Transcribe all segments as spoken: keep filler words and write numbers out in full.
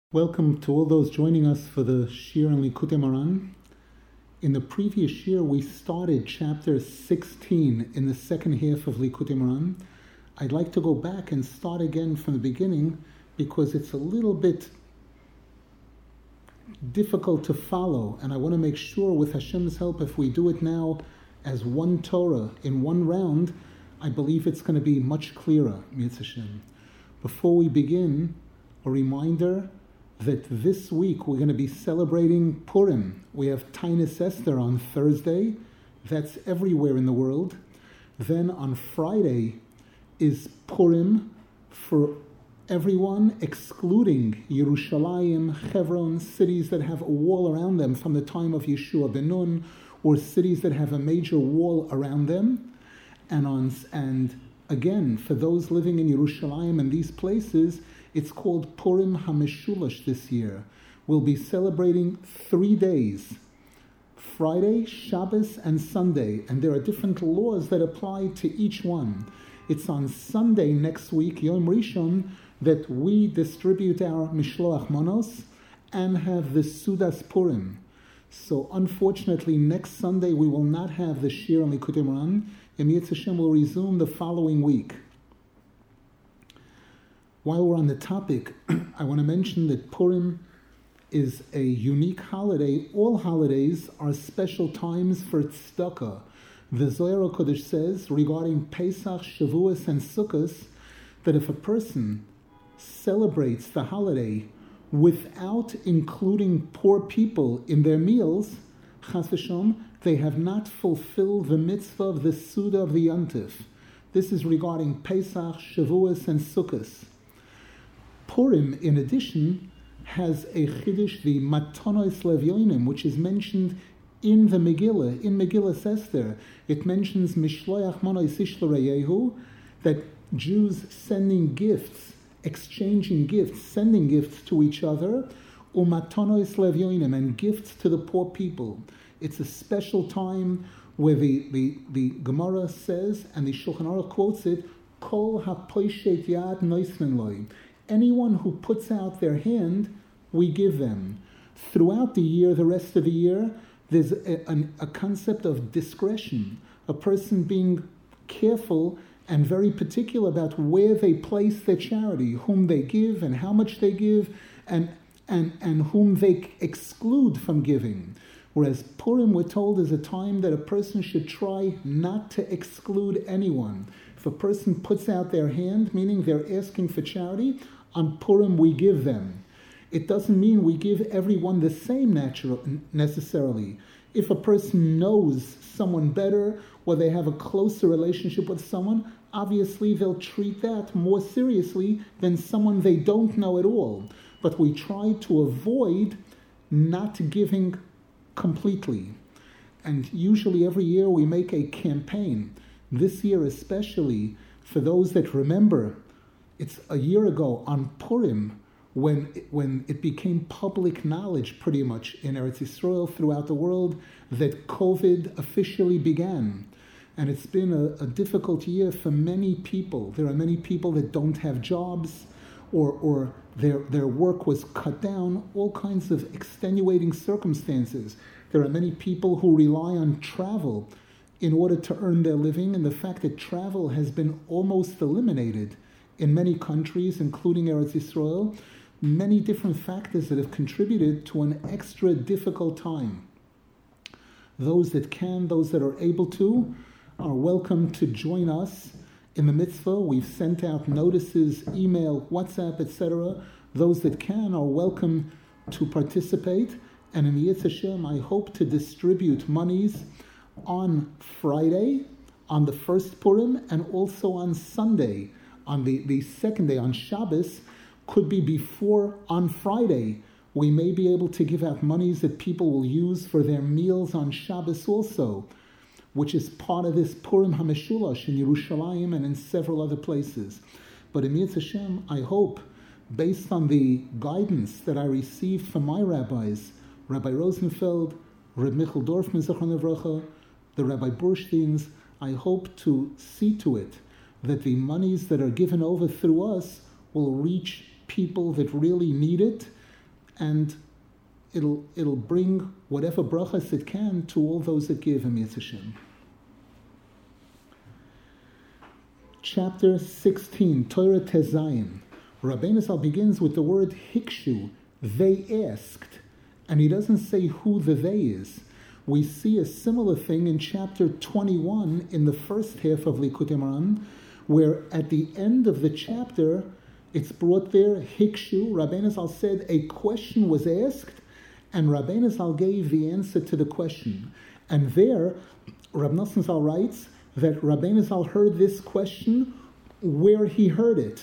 Welcome to all those joining us for the Shir and Likutei Moharan. In the previous year, we started chapter sixteen in the second half of Likutei Moharan. I'd like to go back and start again from the beginning because it's a little bit difficult to follow, and I want to make sure with Hashem's help, if we do it now as one Torah in one round, I believe it's going to be much clearer, Mitzvah Hashem. Before we begin, a reminder that this week we're going to be celebrating Purim. We have Tainus Esther on Thursday. That's everywhere in the world. Then on Friday is Purim for everyone, excluding Yerushalayim, Hebron, cities that have a wall around them from the time of Yeshua ben Nun, or cities that have a major wall around them. And on and again, for those living in Yerushalayim and these places, it's called Purim HaMeshulash this year. We'll be celebrating three days, Friday, Shabbos, and Sunday, and there are different laws that apply to each one. It's on Sunday next week, Yom Rishon, that we distribute our Mishloach Monos and have the Sudas Purim. So unfortunately, next Sunday we will not have the Shir and Likutei Moharan. Yom Hashem will resume the following week. While we're on the topic, I want to mention that Purim is a unique holiday. All holidays are special times for tzedakah. The Zohar HaKodesh says regarding Pesach, Shavuos, and Sukkot that if a person celebrates the holiday without including poor people in their meals, Chas v'Shalom, they have not fulfilled the mitzvah of the Suda of the Yontif. This is regarding Pesach, Shavuos, and Sukkot. Purim, in addition, has a chiddush, the Matonos Levyonim, which is mentioned in the Megillah, in Megillah Esther. It mentions Mishloach Monos Ishloreyehu, that Jews sending gifts, exchanging gifts, sending gifts to each other, Umatonos Levyonim, and gifts to the poor people. It's a special time where the, the, the Gemara says, and the Shulchan Aruch quotes it, Kol hapoishet yad noisnen loy. Anyone who puts out their hand, we give them. Throughout the year, the rest of the year, there's a, a, a concept of discretion, a person being careful and very particular about where they place their charity, whom they give and how much they give, and, and, and whom they exclude from giving. Whereas Purim, we're told, is a time that a person should try not to exclude anyone. If a person puts out their hand, meaning they're asking for charity, on Purim we give them. It doesn't mean we give everyone the same natural necessarily. If a person knows someone better or they have a closer relationship with someone, obviously they'll treat that more seriously than someone they don't know at all. But we try to avoid not giving completely. And usually every year we make a campaign. This year especially, for those that remember, it's a year ago on Purim when it, when it became public knowledge pretty much in Eretz Yisrael throughout the world that COVID officially began. And it's been a, a difficult year for many people. There are many people that don't have jobs or, or their, their work was cut down, all kinds of extenuating circumstances. There are many people who rely on travel in order to earn their living, and the fact that travel has been almost eliminated in many countries, including Eretz Yisrael, many different factors that have contributed to an extra difficult time. Those that can, those that are able to, are welcome to join us in the mitzvah. We've sent out notices, email, WhatsApp, et cetera. Those that can are welcome to participate. And in Yetz Hashem, I hope to distribute monies on Friday, on the first Purim, and also on Sunday. On the, the second day, on Shabbos, could be before on Friday. We may be able to give out monies that people will use for their meals on Shabbos also, which is part of this Purim HaMeshulash in Yerushalayim and in several other places. But in Yetz Hashem, I hope, based on the guidance that I received from my rabbis, Rabbi Rosenfeld, Reb Michal Dorfman, Zichron Livracha, the Rabbi Bursteins, I hope to see to it that the monies that are given over through us will reach people that really need it, and it'll it'll bring whatever brachas it can to all those that give him Yetz Hashem. Chapter sixteen, Torah Tezayin. Rabbeinu Zal begins with the word hikshu, they asked, and he doesn't say who the they is. We see a similar thing in chapter twenty-one in the first half of Likutei Moharan, where at the end of the chapter, it's brought there, hikshu, Rabbeinu Zal said a question was asked, and Rabbeinu Zal gave the answer to the question. And there, Rab Nosson Zal writes that Rabbeinu Zal heard this question where he heard it,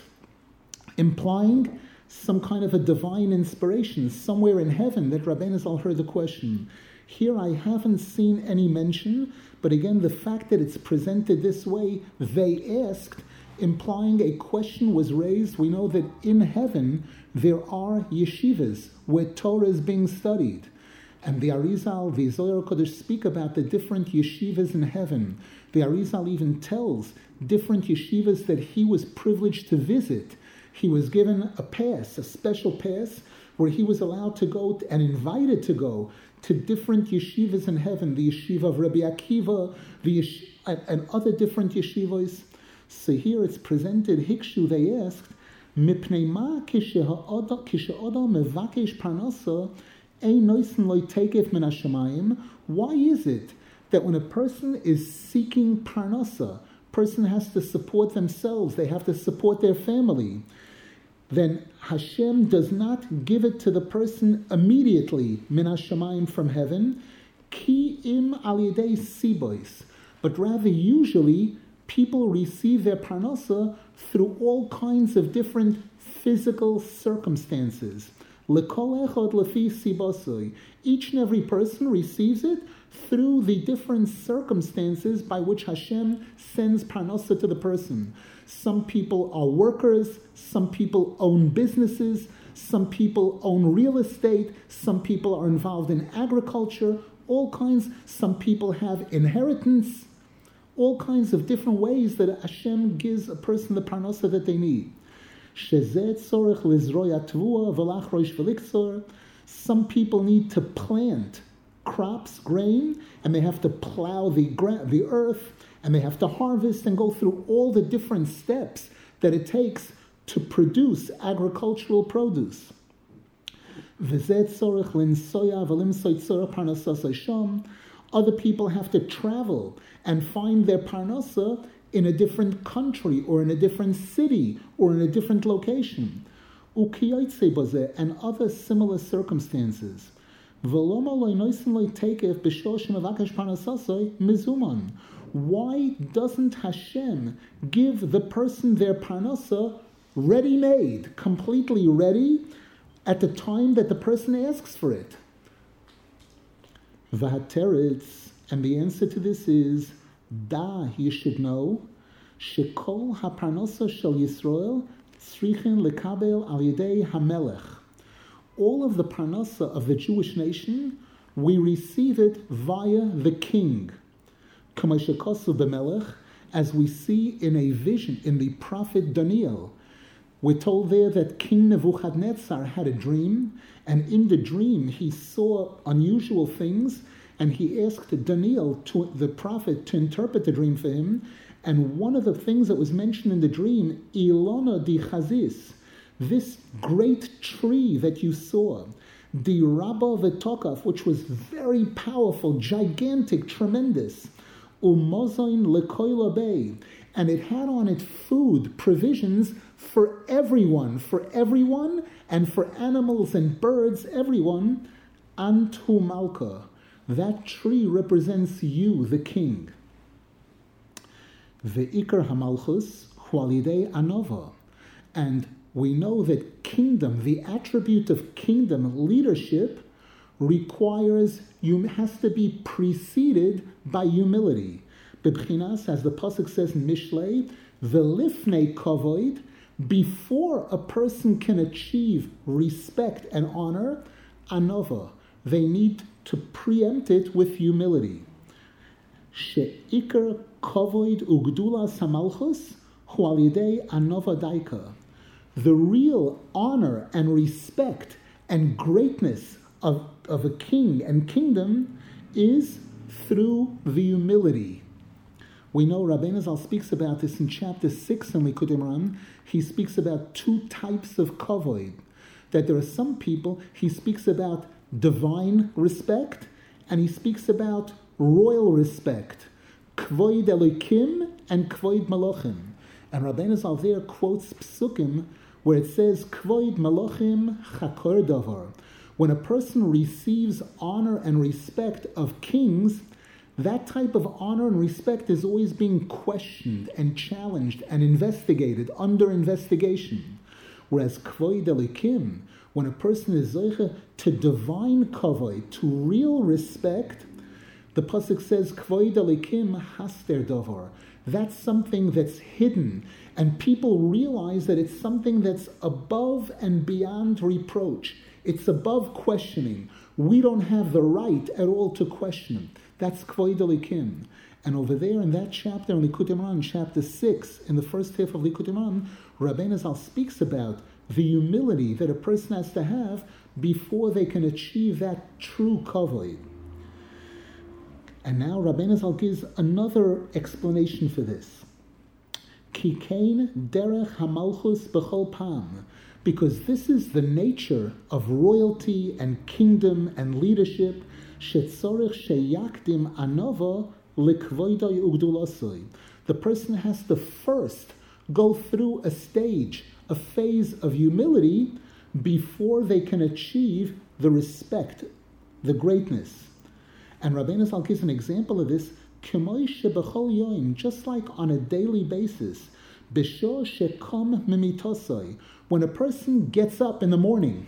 implying some kind of a divine inspiration somewhere in heaven that Rabbeinu Zal heard the question. Here I haven't seen any mention, but again, the fact that it's presented this way, they asked, implying a question was raised. We know that in heaven there are yeshivas where Torah is being studied. And the Arizal, the Zohar Kodesh speak about the different yeshivas in heaven. The Arizal even tells different yeshivas that he was privileged to visit. He was given a pass, a special pass, where he was allowed to go to, and invited to go to different yeshivas in heaven, the yeshiva of Rabbi Akiva, the yesh- and, and other different yeshivas. So here it's presented, hikshu, they asked, Mipnei ma kishe'adam mevakesh parnasa ein noisen lo tekev min hashamayim. Why is it that when a person is seeking parnasa, person has to support themselves, they have to support their family, then Hashem does not give it to the person immediately, min hashamayim, from heaven, ki im al yedei sibois, but rather usually people receive their parnasa through all kinds of different physical circumstances. Lekol echad lefi sibosoi. Each and every person receives it through the different circumstances by which Hashem sends parnasa to the person. Some people are workers, some people own businesses, some people own real estate, some people are involved in agriculture, all kinds, some people have inheritance, all kinds of different ways that Hashem gives a person the parnasa that they need. Some people need to plant crops, grain, and they have to plow the gra- the earth, and they have to harvest and go through all the different steps that it takes to produce agricultural produce. Other people have to travel and find their parnasa in a different country or in a different city or in a different location. And other similar circumstances. Why doesn't Hashem give the person their parnasa ready-made, completely ready, at the time that the person asks for it? V'hateretz, and the answer to this is, da, you should know, shekol haparnasa shel Yisrael tzrichin lekabel al yedei hamelech. All of the parnasa of the Jewish nation, we receive it via the king. K'may shekosu b'melech, as we see in a vision in the prophet Daniel. We're told there that King Nebuchadnezzar had a dream, and in the dream he saw unusual things, and he asked Daniel, to, the prophet, to interpret the dream for him. And one of the things that was mentioned in the dream, Ilona di Chazis, this great tree that you saw, the Rabba V'Tokaf, which was very powerful, gigantic, tremendous, Umozoin Lekoila Bay, and it had on it food, provisions for everyone, for everyone, and for animals and birds, everyone. Antu Malka, that tree represents you, the king. Ve'ikar Hamalchus Hualidei Anova, and we know that kingdom, the attribute of kingdom, leadership, requires, has to be preceded by humility. B'bchinas, as the pasuk says in Mishlei, v'lifnei kavod, before a person can achieve respect and honor, anova, they need to preempt it with humility. She'ikar kavod ugdula samalchus hu al yedei anova daika. The real honor and respect and greatness of, of a king and kingdom is through the humility. We know Rabbeinu Zal speaks about this in chapter six in Likutei Moharan. He speaks about two types of kavod. That there are some people, he speaks about divine respect, and he speaks about royal respect. Kvoid Elokim and Kvoid Malachim. And Rabbeinu Zal there quotes Psukim where it says, Kvoid Malachim Chakor Davar. When a person receives honor and respect of kings, that type of honor and respect is always being questioned and challenged and investigated, under investigation. Whereas Kvoid Elokim, when a person is zoiche to divine kavod, to real respect, the pasuk says, Kvoid Elokim haster davar. That's something that's hidden, and people realize that it's something that's above and beyond reproach. It's above questioning. We don't have the right at all to question. That's Kvoid Elokim. And over there in that chapter in Likutei Moharan, chapter six, in the first half of Likutei Moharan, Rabbeinu Zal speaks about the humility that a person has to have before they can achieve that true kavod. And now Rabbeinu Zal gives another explanation for this. Kikein derech hamalchus b'chol pam, because this is the nature of royalty and kingdom and leadership. Shetzorich sheyakdim anova likvoidai ugdulasoi. The person has to first go through a stage, a phase of humility before they can achieve the respect, the greatness. And Rabbeinu Zal gives an example of this, just like on a daily basis, when a person gets up in the morning,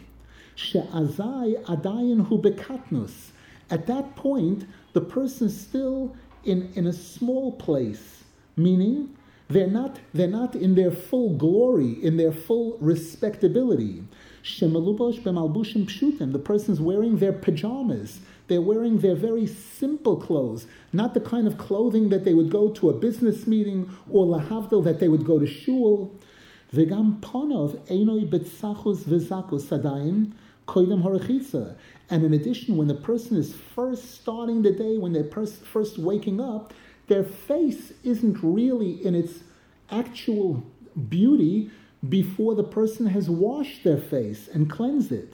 at that point, the person's still in, in a small place, meaning they're not, they're not in their full glory, in their full respectability. The person's wearing their pajamas. They're wearing their very simple clothes, not the kind of clothing that they would go to a business meeting or lahavdil that they would go to shul. And in addition, when the person is first starting the day, when they're pers- first waking up, their face isn't really in its actual beauty before the person has washed their face and cleansed it.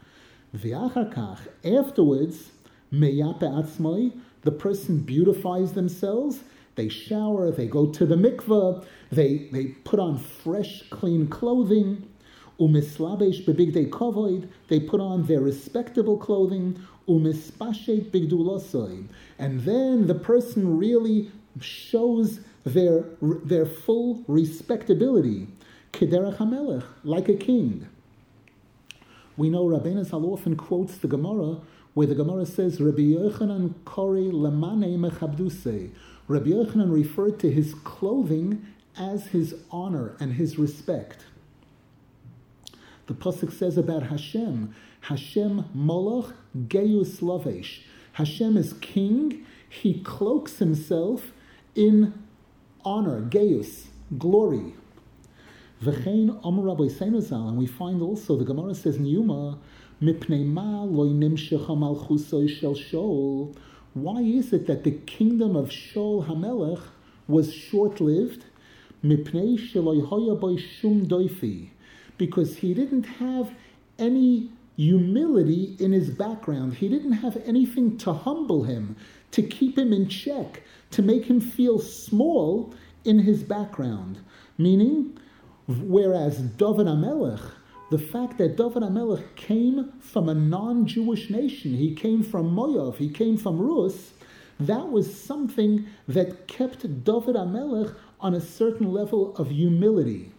Afterwards, the person beautifies themselves. They shower, they go to the mikveh, they, they put on fresh, clean clothing. Umislabesh bebigdei kavod, they put on their respectable clothing. Umispashet bigdulosoi, and then the person really shows their their full respectability. Kederach hamelech, like a king. We know Rabbeinu Zal often quotes the Gemara, where the Gemara says, Rabbi Yochanan kori lemane mechabdusei. Rabbi Yochanan referred to his clothing as his honor and his respect. The pasuk says about Hashem, Hashem Molech Geyus Lavesh. Hashem is king. He cloaks himself in honor, Geyus, glory. V'chein Amar Rabbi Seinu Zal, and we find also the Gemara says in Yuma, Mipnei ma lo nimshecha malchusoi shel Shaul. Why is it that the kingdom of Shaul HaMelech was short-lived? Mipnei shelo hoya bo shum doifi. Because he didn't have any humility in his background. He didn't have anything to humble him, to keep him in check, to make him feel small in his background. Meaning, whereas David HaMelech, the fact that David HaMelech came from a non-Jewish nation, he came from Moav, he came from Rus, that was something that kept David HaMelech on a certain level of humility.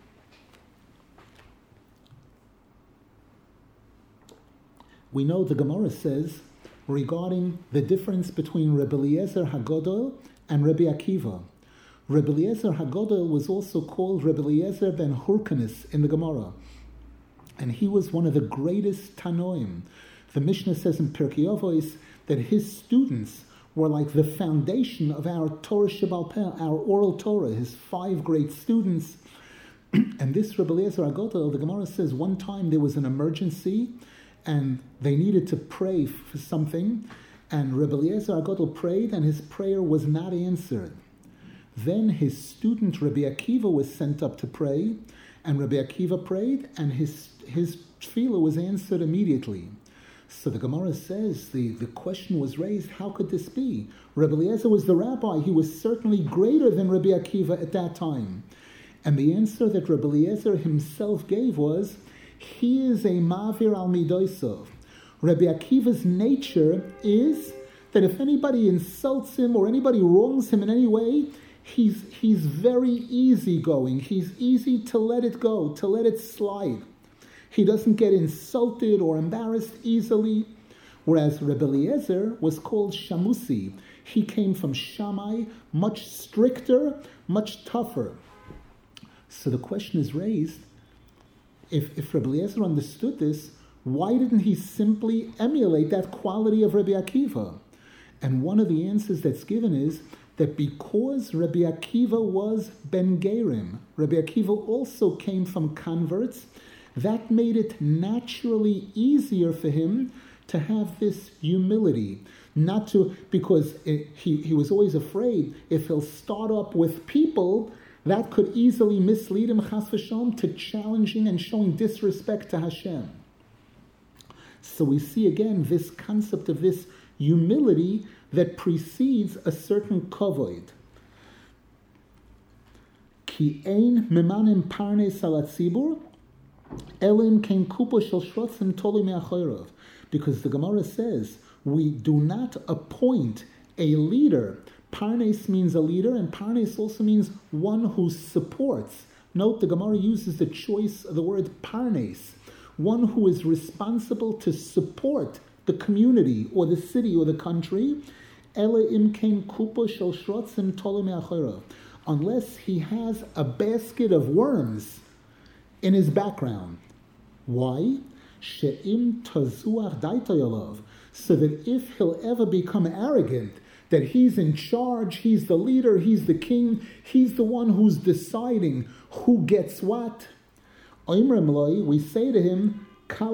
We know the Gemara says regarding the difference between Rebbe Eliezer HaGodol and Rebbe Akiva. Rebbe Eliezer HaGodol was also called Rebbe Eliezer ben Hurkanis in the Gemara. And he was one of the greatest Tanoim. The Mishnah says in Pirkei Avos that his students were like the foundation of our Torah Shebal Peh, our oral Torah, his five great students. And this Rebbe Eliezer HaGodol, the Gemara says one time there was an emergency, and they needed to pray for something, and Rebbe Eliezer HaGadol prayed, and his prayer was not answered. Then his student Rabbi Akiva was sent up to pray, and Rabbi Akiva prayed, and his his tefillah was answered immediately. So the Gemara says, the, the question was raised, how could this be? Rabbi Eliezer was the rabbi. He was certainly greater than Rabbi Akiva at that time. And the answer that Rabbi Eliezer himself gave was, he is a mavir al midosav. Rabbi Akiva's nature is that if anybody insults him or anybody wrongs him in any way, he's, he's very easygoing. He's easy to let it go, to let it slide. He doesn't get insulted or embarrassed easily. Whereas Rebbe Eliezer was called Shamusi. He came from Shammai, much stricter, much tougher. So the question is raised, if, if Rebbe Eliezer understood this, why didn't he simply emulate that quality of Rebbe Akiva? And one of the answers that's given is that because Rebbe Akiva was Ben Gerim, Rebbe Akiva also came from converts, that made it naturally easier for him to have this humility. Not to, because it, he, he was always afraid if he'll start up with people, that could easily mislead him, chas v'shalom, to challenging and showing disrespect to Hashem. So we see again this concept of this humility that precedes a certain kavod. Ki ein memanim parnes al hatzibur, elim kein kupa shel shrotzim toli me'achorav. Because the Gemara says, we do not appoint a leader. Parnes means a leader, and parnes also means one who supports. Note, the Gemara uses the choice of the word parnes, one who is responsible to support the community or the city or the country, unless he has a basket of worms in his background. Why? So that if he'll ever become arrogant, that he's in charge, he's the leader, he's the king, he's the one who's deciding who gets what, we say to him,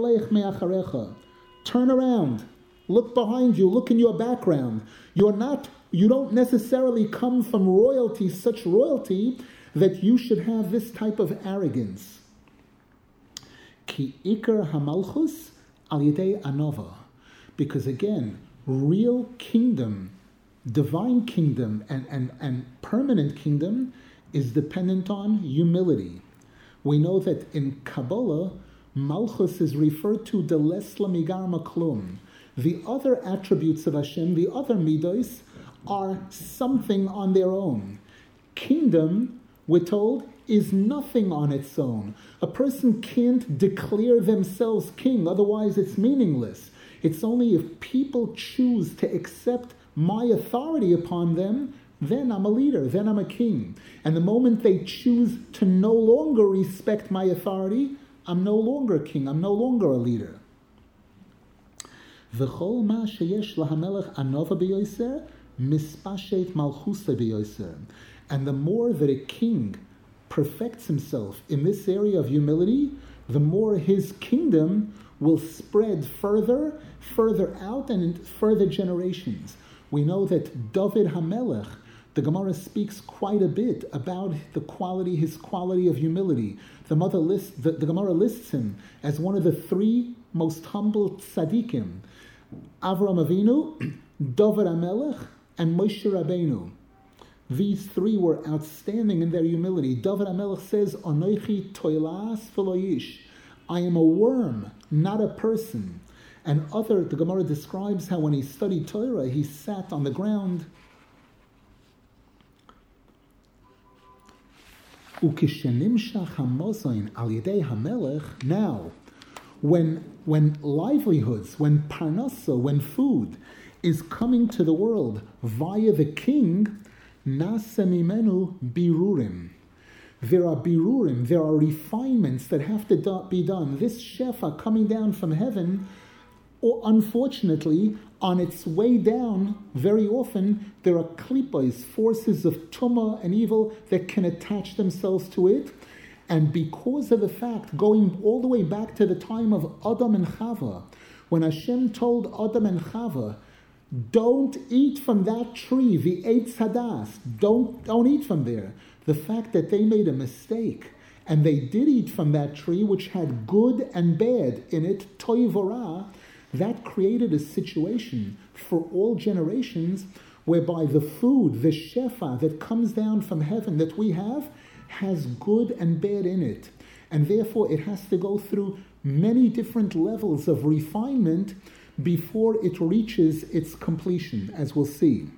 turn around, look behind you, look in your background. You're not, you don't necessarily come from royalty, such royalty, that you should have this type of arrogance. Ki ikar hamalchus al yedei anova. Because again, real kingdom, divine kingdom, and, and, and permanent kingdom is dependent on humility. We know that in Kabbalah, Malchus is referred to de lesla migar maklum. The other attributes of Hashem, the other midos, are something on their own. Kingdom, we're told, is nothing on its own. A person can't declare themselves king, otherwise it's meaningless. It's only if people choose to accept my authority upon them, then I'm a leader, then I'm a king. And the moment they choose to no longer respect my authority, I'm no longer a king, I'm no longer a leader. V'chol ma sheyesh lahamelech anova b'yoser, mispashet malchusa b'yoser. And the more that a king perfects himself in this area of humility, the more his kingdom will spread further, further out, and in further generations. We know that David HaMelech, the Gemara speaks quite a bit about the quality, his quality of humility. The, mother list, the, the Gemara lists him as one of the three most humble tzaddikim: Avram Avinu, David HaMelech, and Moshe Rabbeinu. These three were outstanding in their humility. David HaMelech says, Anochi toilas v'lo, I am a worm, not a person. And other, the Gemara describes how when he studied Torah, he sat on the ground. Now, when when livelihoods, when parnasa, when food is coming to the world via the king, nasemimenu birurim. There are birurim, there are refinements that have to do, be done. This shefa coming down from heaven, or unfortunately, on its way down, very often there are klipos, forces of tumah and evil that can attach themselves to it, And because of the fact, going all the way back to the time of Adam and Chava, when Hashem told Adam and Chava, don't eat from that tree, the Eitz Hadas, don't, don't eat from there. The fact that they made a mistake, and they did eat from that tree, which had good and bad in it, toiv ora, that created a situation for all generations whereby the food, the shefa that comes down from heaven that we have, has good and bad in it. And therefore it has to go through many different levels of refinement before it reaches its completion, as we'll see.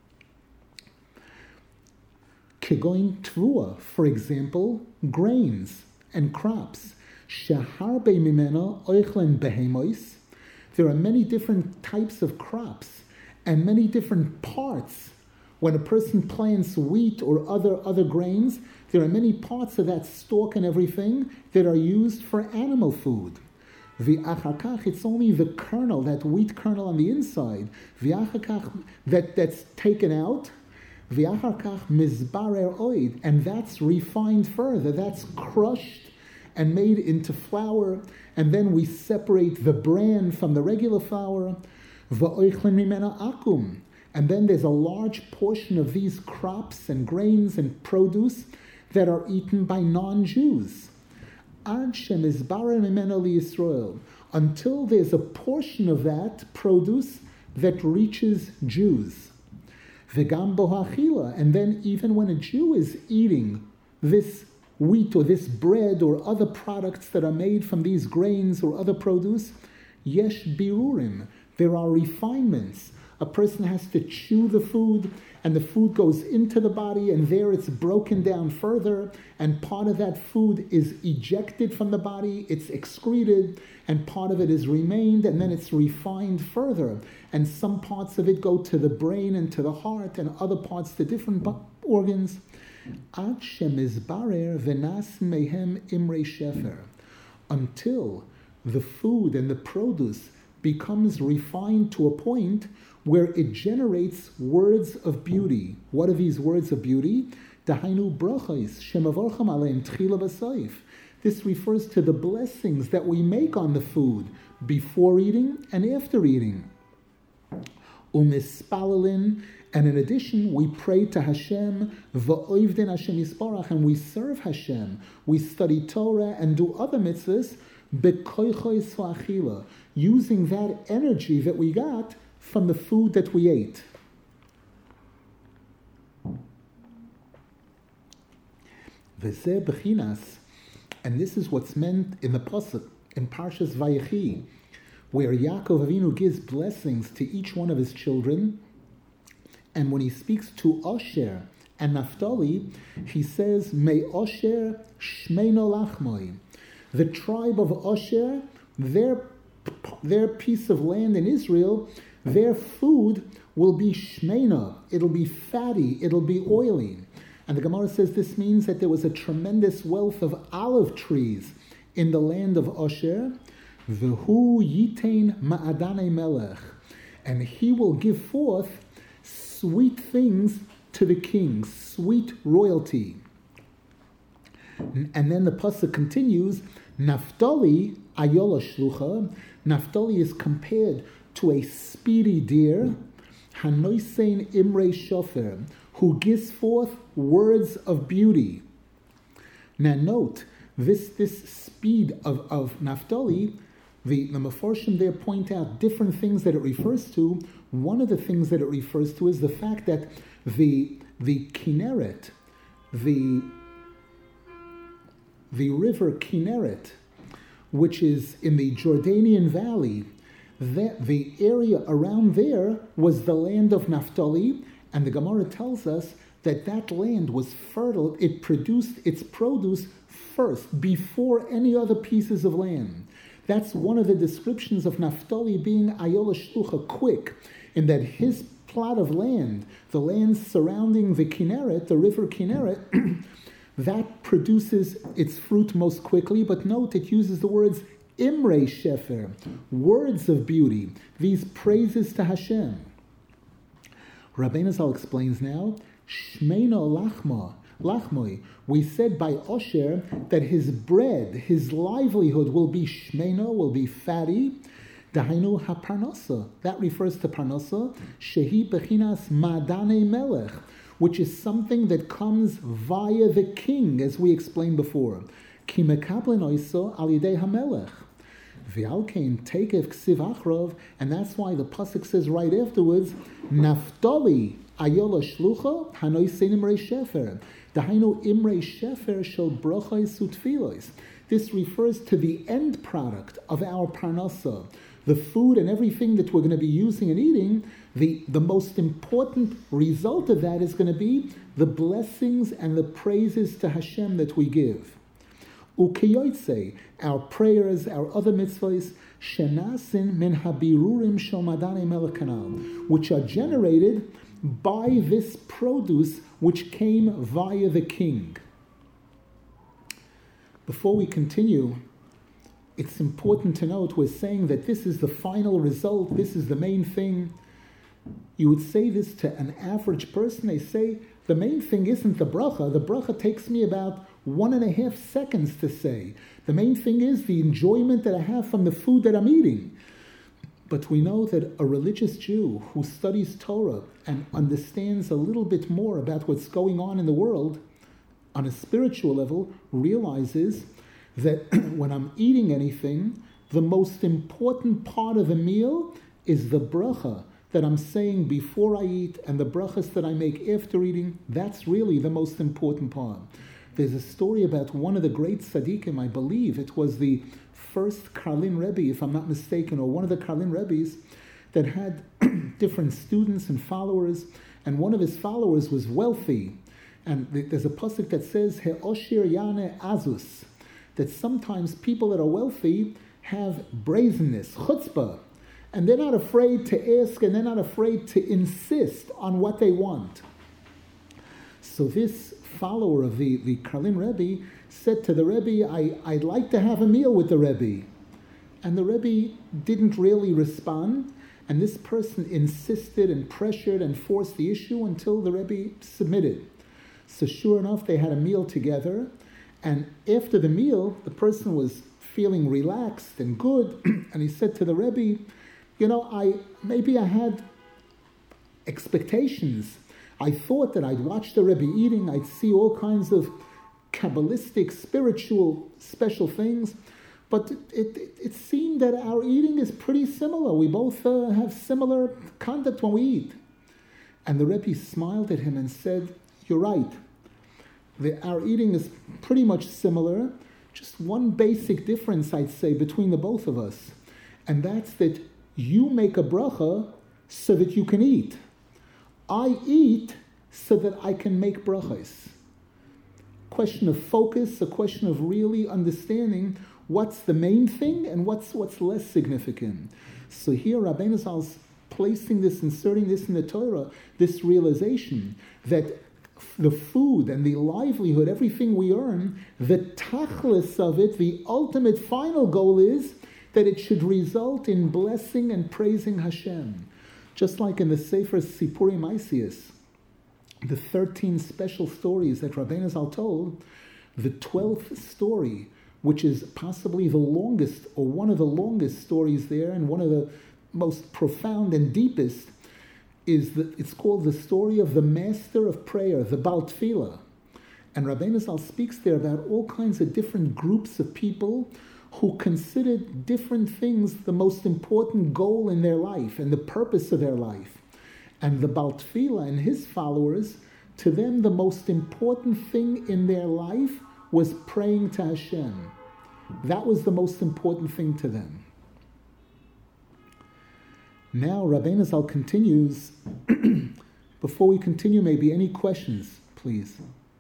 Kegoin tvua, for example, grains and crops. Sheharbe mimena oichlen behemois. There are many different types of crops and many different parts. When a person plants wheat or other, other grains, there are many parts of that stalk and everything that are used for animal food. V'achakach, it's only the kernel, that wheat kernel on the inside, v'achakach, that, that's taken out, v'achakach mizbarer oid, and that's refined further, that's crushed and made into flour, and then we separate the bran from the regular flour, v'oichlin mimena akum, and then there's a large portion of these crops and grains and produce that are eaten by non-Jews. Ad shemizbarer mimena liYisrael, until there's a portion of that produce that reaches Jews. V'gam bo ha'achila, and then even when a Jew is eating this wheat or this bread or other products that are made from these grains or other produce, yesh birurim, there are refinements. A person has to chew the food, and the food goes into the body, and there it's broken down further, and part of that food is ejected from the body, it's excreted, and part of it is remained, and then it's refined further. And some parts of it go to the brain and to the heart, and other parts to different organs. Ad shemizbarer v'nas mehem imrei shefer, until the food and the produce becomes refined to a point where it generates words of beauty. What are these words of beauty? Dahainu brachos shemavorcham aleim tchila v'soif. This refers to the blessings that we make on the food before eating and after eating. Umispalelin, and in addition, we pray to Hashem, v'oivden Hashem yisparach, and we serve Hashem. We study Torah and do other mitzvahs, bekoichos v'achila, using that energy that we got from the food that we ate. V'zeh b'chinas, and this is what's meant in the pasuk in Parshas Vayechi, where Yaakov Avinu gives blessings to each one of his children, and when he speaks to Osher and Naphtali, he says, "May Osher shmeino lachmoi." The tribe of Osher, their their piece of land in Israel, their food will be shmeina. It'll be fatty. It'll be oily. And the Gemara says this means that there was a tremendous wealth of olive trees in the land of Osher. V'hu yitain ma'adane melech, and he will give forth sweet things to the king, sweet royalty. And then the pasuk continues, Naphtali ayola shlucha. Naphtali is compared to a speedy deer, hanoisein imrei shofer, who gives forth words of beauty. Now note, this this speed of, of Naphtali, the, the Mefarshim there point out different things that it refers to. One of the things that it refers to is the fact that the the Kinneret, the the river Kinneret, which is in the Jordanian Valley, that the area around there was the land of Naphtali, and the Gemara tells us that that land was fertile. It produced its produce first, before any other pieces of land. That's one of the descriptions of Naphtali being ayola shlucha, quick, in that his plot of land, the land surrounding the Kinneret, the river Kinneret, that produces its fruit most quickly. But note, it uses the words imrei shefer, words of beauty, these praises to Hashem. Rabbeinu Zal explains now, shmeino lachma, lachmoi. We said by Osher that his bread, his livelihood will be shmeno, will be fatty. Dahainu haparnasa. That refers to parnasa. Shehi bechinas madane melech, which is something that comes via the king, as we explained before. Ki mekablen oiso al yidei hamelech. V'alkein tekev ksiv achrov, and that's why the pasuk says right afterwards, Naftali ayola shlucha hanoisen imrei shefer. Dahainu imrei shefer shel brochos utfilos. This refers to the end product of our parnasa, the food and everything that we're going to be using and eating. The, the most important result of that is going to be the blessings and the praises to Hashem that we give. Ukeyoitse, our prayers, our other mitzvahs, shenasin min habirurim shel madane melech kanal, which are generated by this produce which came via the king. Before we continue, it's important to note we're saying that this is the final result, this is the main thing. You would say this to an average person, they say, the main thing isn't the bracha. The bracha takes me about one and a half seconds to say. The main thing is the enjoyment that I have from the food that I'm eating. But we know that a religious Jew who studies Torah and understands a little bit more about what's going on in the world, on a spiritual level, realizes that when I'm eating anything, the most important part of the meal is the bracha that I'm saying before I eat and the brachas that I make after eating. That's really the most important part. There's a story about one of the great tzaddikim, I believe it was the first Karlin Rebbe, if I'm not mistaken, or one of the Karlin Rebbes, that had different students and followers, and one of his followers was wealthy. And there's a pasuk that says, He'oshir yane azus, that sometimes people that are wealthy have brazenness, chutzpah, and they're not afraid to ask and they're not afraid to insist on what they want. So this follower of the, the Karlin Rebbe said to the Rebbe, I, I'd like to have a meal with the Rebbe. And the Rebbe didn't really respond, and this person insisted and pressured and forced the issue until the Rebbe submitted. So sure enough, they had a meal together, and after the meal, the person was feeling relaxed and good, and he said to the Rebbe, you know, I maybe I had expectations. I thought that I'd watch the Rebbe eating, I'd see all kinds of Kabbalistic, spiritual, special things, but it, it, it seemed that our eating is pretty similar. We both uh, have similar conduct when we eat. And the Rebbe smiled at him and said, you're right. The, our eating is pretty much similar. Just one basic difference, I'd say, between the both of us. And that's that you make a bracha so that you can eat. I eat so that I can make brachas. Question of focus, a question of really understanding what's the main thing and what's what's less significant. So here Rabbeinu Zal's placing this, inserting this in the Torah, this realization that the food and the livelihood, everything we earn, the tachlis of it, the ultimate final goal is that it should result in blessing and praising Hashem. Just like in the Sefer Sipurim Maisius, the thirteen special stories that Rabbeinu Zal told, the twelfth story, which is possibly the longest, or one of the longest stories there, and one of the most profound and deepest, is that it's called the story of the master of prayer, the Baal Tefillah. And Rabbeinu Zal speaks there about all kinds of different groups of people who considered different things the most important goal in their life and the purpose of their life. And the Baal Tefillah and his followers, to them the most important thing in their life was praying to Hashem. That was the most important thing to them. Now Rabbeinu Zal continues. Before we continue, maybe any questions, please.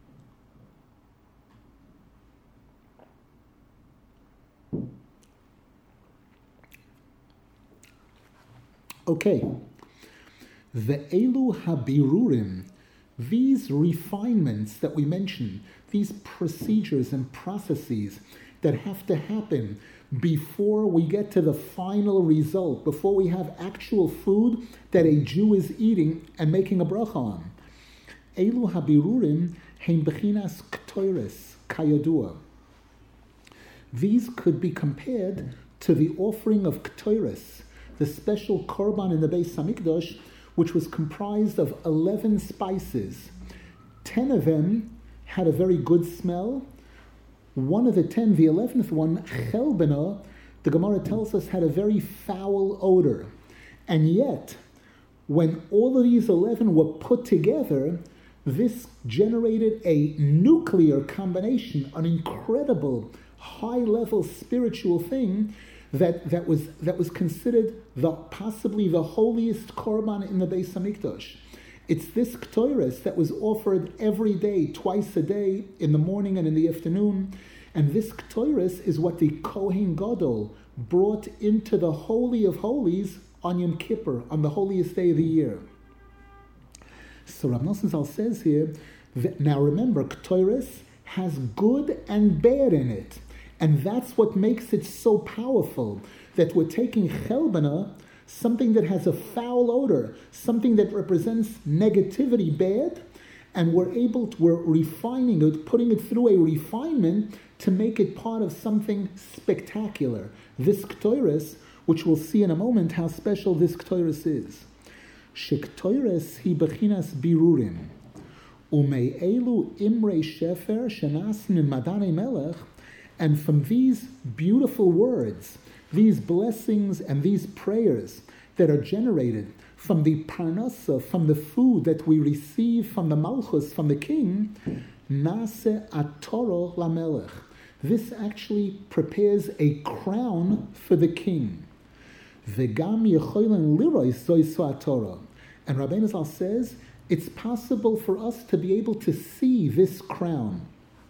Okay. Ve'elu habirurim, these refinements that we mentioned, these procedures and processes that have to happen before we get to the final result, before we have actual food that a Jew is eating and making a bracha on. Elu habirurim Hein bechinas ktoires kayadua. These could be compared to the offering of ktoires, the special korban in the Beis Hamikdash, which was comprised of eleven spices. Ten of them had a very good smell. One of the ten, the eleventh one, chelbena, the Gemara tells us, had a very foul odor. And yet, when all of these eleven were put together, this generated a nuclear combination, an incredible, high-level spiritual thing that, that was that was considered the possibly the holiest korban in the Beis Hamikdash. It's this ktoires that was offered every day, twice a day, in the morning and in the afternoon. And this ktoires is what the Kohen Gadol brought into the Holy of Holies on Yom Kippur, on the holiest day of the year. So Rav Nosson Zal says here, that, now remember, ktoires has good and bad in it. And that's what makes it so powerful, that we're taking chelbena, something that has a foul odor, something that represents negativity, bad, and we're able to, we're refining it, putting it through a refinement to make it part of something spectacular. This ktoires, which we'll see in a moment how special this ktoires is. Shektoires hi bechinas birurim, umei elu imrei shefer shenas min madane melech, and from these beautiful words, these blessings and these prayers that are generated from the parnasa, from the food that we receive from the malchus, from the king, nase atoro lamelech. This actually prepares a crown for the king. Vegam yecholen liroy zoiso atoro. And Rabbeinu Zal says, it's possible for us to be able to see this crown.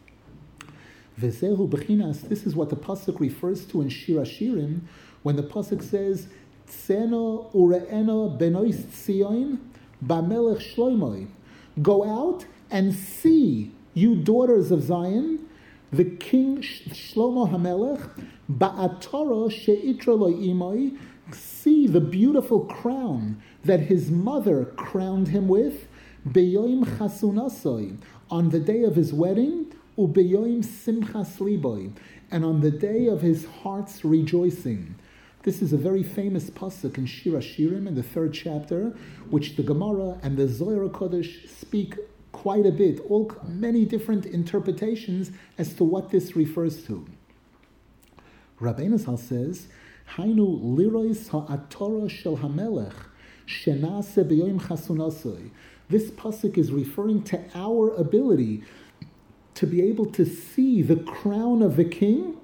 Vezehu bechinas, this is what the pasuk refers to in Shir Hashirim, when the pasuk says, Tzeno ure'eno benois tzion b'melech shloimoi. Go out and see, you daughters of Zion, the king Shlomo HaMelech, ba'atoro she'itra lo imoi, see the beautiful crown that his mother crowned him with, beyoim chasunasoi, on the day of his wedding, ubeyoim simchas liboy, and on the day of his heart's rejoicing. This is a very famous pasuk in Shir Hashirim, in the third chapter, which the Gemara and the Zohar Kodesh speak quite a bit, all many different interpretations as to what this refers to. Rabbeinu Zal says, Hainu lirois ha'atorah shel hamelech shenase beyoim chasunasoi. This pasuk is referring to our ability to be able to see the crown of the king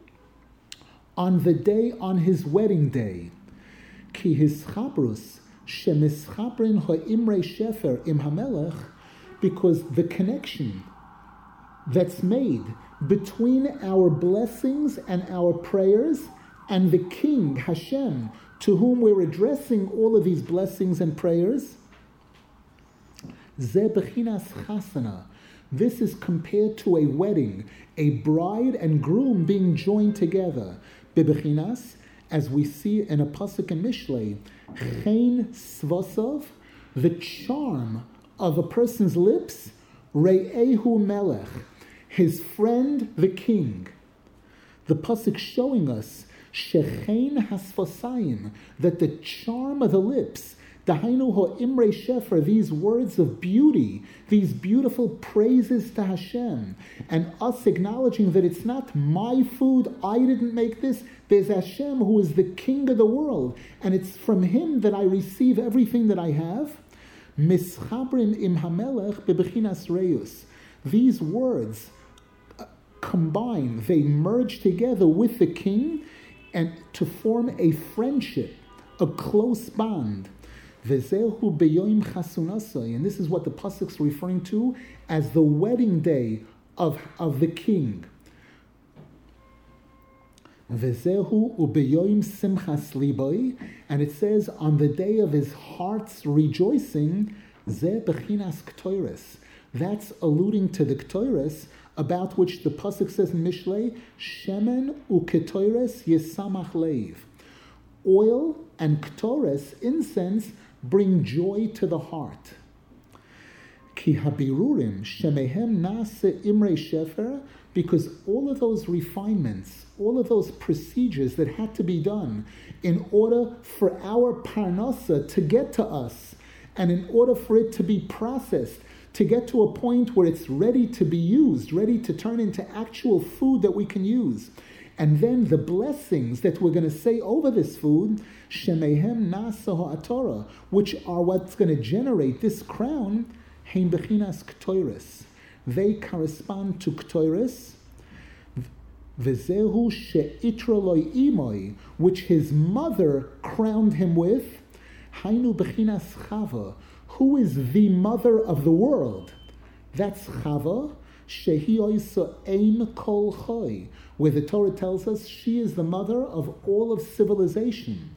on the day, on his wedding day. Ki hischabrus shemischabrin ha'imrei shefer im hamelech, because the connection that's made between our blessings and our prayers and the King, Hashem, to whom we're addressing all of these blessings and prayers, ze bechinas chasana. This is compared to a wedding, a bride and groom being joined together. Bebechinas, as we see in a pasuk in Mishlei, chen svosov, the charm of a person's lips, re'ehu melech, his friend the king. The pasuk showing us shechein hasfosayim, that the charm of the lips, dahainu ho'imrei shefer, these words of beauty, these beautiful praises to Hashem, and us acknowledging that it's not my food, I didn't make this, there's Hashem who is the king of the world, and it's from him that I receive everything that I have. Mischabrin im hamelech bebechinas reus. These words combine, they merge together with the king, and to form a friendship, a close bond. Vezehu beyoim chasunasai, and this is what the pasuk's referring to as the wedding day of, of the king. Vezehu ubeyoim simchas liboy, and it says on the day of his heart's rejoicing, ze bechinas ktoires. That's alluding to the ktoires about which the pasuk says in Mishlei, shemen uketoires yesamach leiv. Oil and ktores, incense, bring joy to the heart. Ki habirurim shemehem nase imrei shefer, because all of those refinements, all of those procedures that had to be done in order for our parnasa to get to us, and in order for it to be processed, to get to a point where it's ready to be used, ready to turn into actual food that we can use. And then the blessings that we're going to say over this food, shemehem nasa ha'atorah, which are what's going to generate this crown, hein bechinas k'toiris. They correspond to k'toiris, v'zehu she'itra loy imoi, which his mother crowned him with, hainu bechinas chava, who is the mother of the world. That's Chava, shehi oisa ein kol choy, where the Torah tells us she is the mother of all of civilization.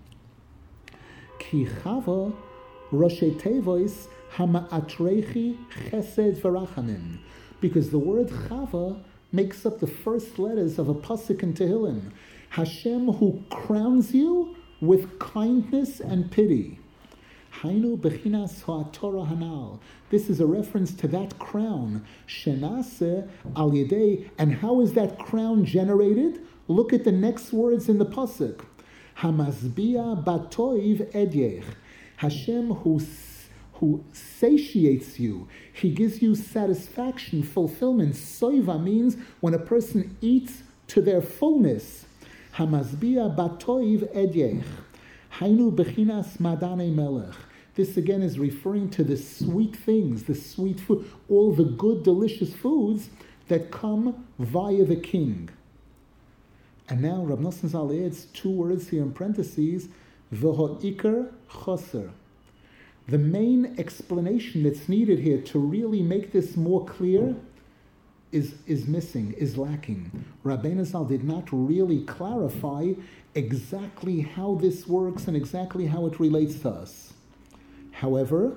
Ki Chava Roshei Tevois Hama'atrechi Chesed V'Rachamim, because the word Chava makes up the first letters of a pasuk in Tehillim. Hashem, who crowns you with kindness and pity. Hainu bechinas ha'atorah hanal. This is a reference to that crown. Shenase al yedei. And how is that crown generated? Look at the next words in the pasuk. Hamazbia batoiv edyech. Hashem, who who satiates you. He gives you satisfaction, fulfillment. Soiva means when a person eats to their fullness. Hamazbia batoiv edyech. Hainu bechinas madane melech. This again is referring to the sweet things, the sweet food, all the good, delicious foods that come via the king. And now Rav Nosson Zal adds two words here in parentheses, v'ho'ikar choser. The main explanation that's needed here to really make this more clear is, is missing, is lacking. Rabbeinu Zal did not really clarify exactly how this works and exactly how it relates to us. However,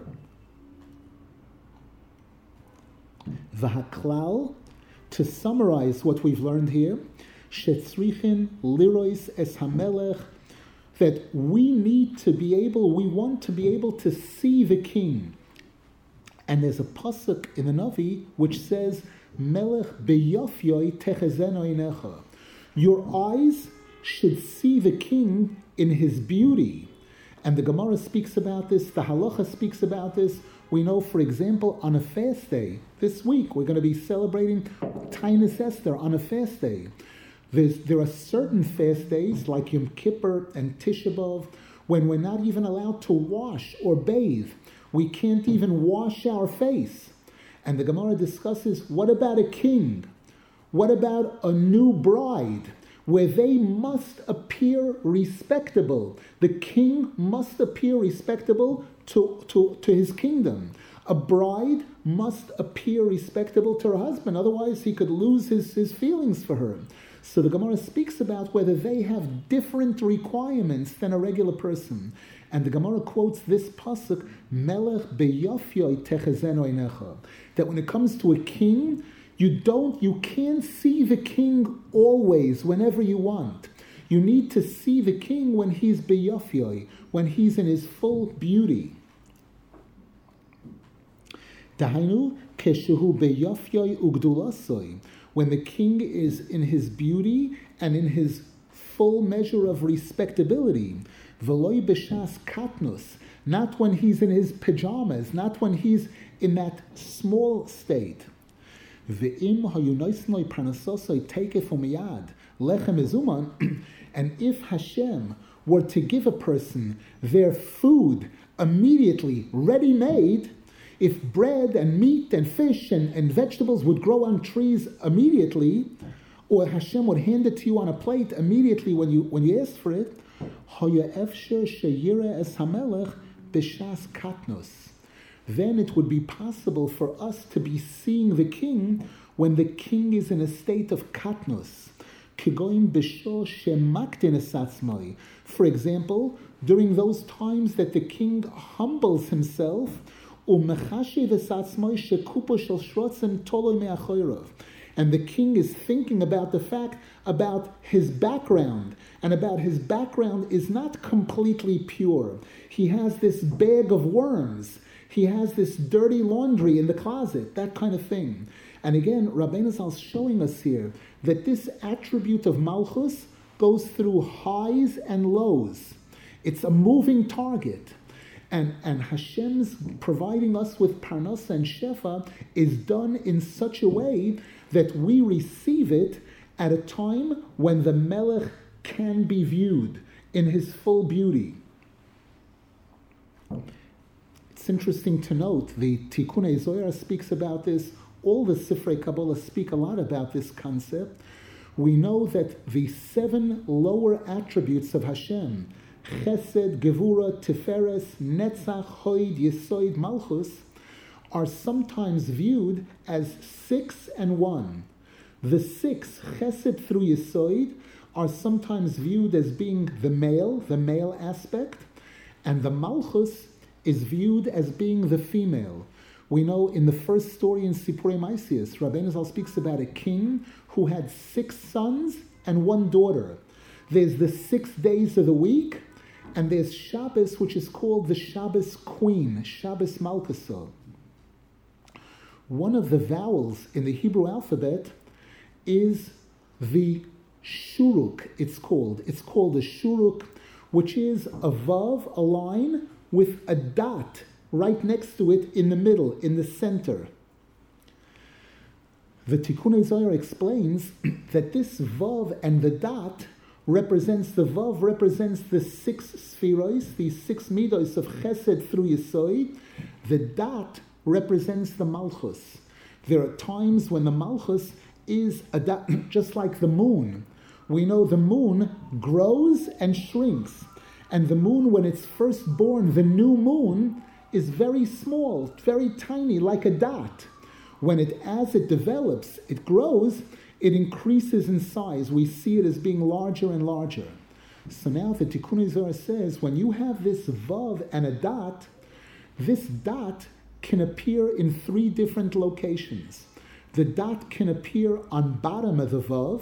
v'haklal, to summarize what we've learned here, shetzrichin lirois es hamelech, that we need to be able, we want to be able to see the king. And there's a pasuk in the Navi which says, melech beyofyoi techezeno inecha. Your eyes should see the king in his beauty. And the Gemara speaks about this, the Halacha speaks about this. We know, for example, on a fast day, this week, we're going to be celebrating Tainus Esther on a fast day. There's, there are certain fast days, like Yom Kippur and Tisha B'Av, when we're not even allowed to wash or bathe. We can't even wash our face. And the Gemara discusses, what about a king? What about a new bride? Where they must appear respectable. The king must appear respectable to, to, to his kingdom. A bride must appear respectable to her husband, otherwise he could lose his, his feelings for her. So the Gemara speaks about whether they have different requirements than a regular person. And the Gemara quotes this pasuk, Melech beyofyoi techezeno inecha, that when it comes to a king, You don't, you can't see the king always, whenever you want. You need to see the king when he's beyofyoi, when he's in his full beauty. Dahainu keshehu beyofyoi ugdulasoi, when the king is in his beauty and in his full measure of respectability. Veloi b'shas katnus, not when he's in his pajamas, not when he's in that small state. Ve'im hayunoisnoi pranasosoi teikef umiyad lechem ezuman, and if Hashem were to give a person their food immediately, ready-made, if bread and meat and fish and, and vegetables would grow on trees immediately, or Hashem would hand it to you on a plate immediately when you when you asked for it, haya'efsher sheyira es hamelech b'shas katnos, then it would be possible for us to be seeing the king when the king is in a state of katnos. For example, during those times that the king humbles himself, and the king is thinking about the fact about his background, and about his background is not completely pure. He has this bag of worms. He has this dirty laundry in the closet, that kind of thing. And again, Rabbeinu Zal is showing us here that this attribute of Malchus goes through highs and lows. It's a moving target. And, and Hashem's providing us with Parnasa and Shefa is done in such a way that we receive it at a time when the Melech can be viewed in his full beauty. It's interesting to note, the Tikkunei Zohar speaks about this, all the Sifrei Kabbalah speak a lot about this concept. We know that the seven lower attributes of Hashem, Chesed, Gevura, Tiferes, Netzach, Hoid, Yesoid, Malchus, are sometimes viewed as six and one. The six, Chesed through Yesoid, are sometimes viewed as being the male, the male aspect, and the Malchus is viewed as being the female. We know in the first story in Sipurei Maisius, Rabbeinu Zal speaks about a king who had six sons and one daughter. There's the six days of the week, and there's Shabbos, which is called the Shabbos Queen, Shabbos Malchusah. One of the vowels in the Hebrew alphabet is the shuruk, it's called. It's called the shuruk, which is a vav, a line, with a dot right next to it in the middle, in the center. The Tikkunei Zohar explains that this vav and the dot represents, the vav represents the six spheros, these six midos of chesed through Yesoid. The dot represents the malchus. There are times when the malchus is a dot, just like the moon. We know the moon grows and shrinks. And the moon, when it's first born, the new moon, is very small, very tiny, like a dot. When it, as it develops, it grows, it increases in size. We see it as being larger and larger. So now the Tikkunei Zohar says, when you have this vav and a dot, this dot can appear in three different locations. The dot can appear on bottom of the vav,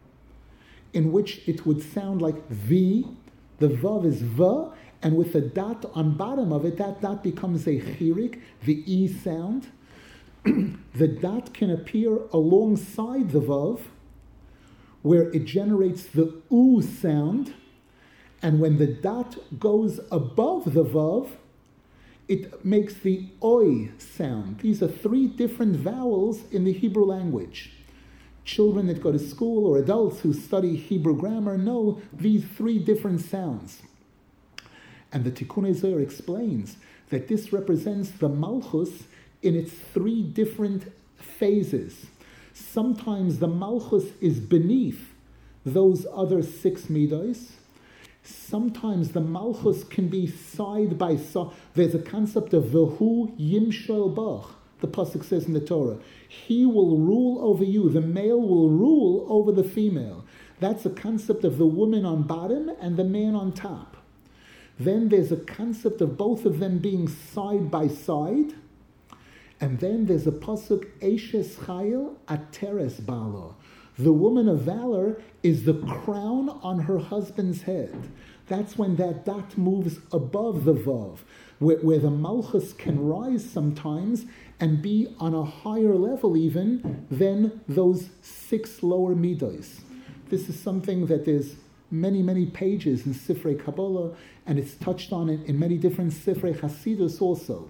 in which it would sound like V. The vav is V, and with a dot on bottom of it, that dot becomes a chirik, the E sound. The dot can appear alongside the vav, where it generates the U sound, and when the dot goes above the vav, it makes the Oi sound. These are three different vowels in the Hebrew language. Children that go to school or adults who study Hebrew grammar know these three different sounds. And the Tikkunei Zohar explains that this represents the Malchus in its three different phases. Sometimes the Malchus is beneath those other six midos. Sometimes the Malchus can be side by side. There's a concept of Vehu Yimshol Bach. The pasuk says in the Torah, he will rule over you. The male will rule over the female. That's a concept of the woman on bottom and the man on top. Then there's a concept of both of them being side by side. And then there's a pasuk, Eshes Chayil Ateres Balo. The woman of valor is the crown on her husband's head. That's when that dot moves above the vav, where, where the malchus can rise sometimes and be on a higher level even than those six lower midos. This is something that there's many, many pages in Sifrei Kabbalah, and it's touched on it in many different Sifrei Hasidus also.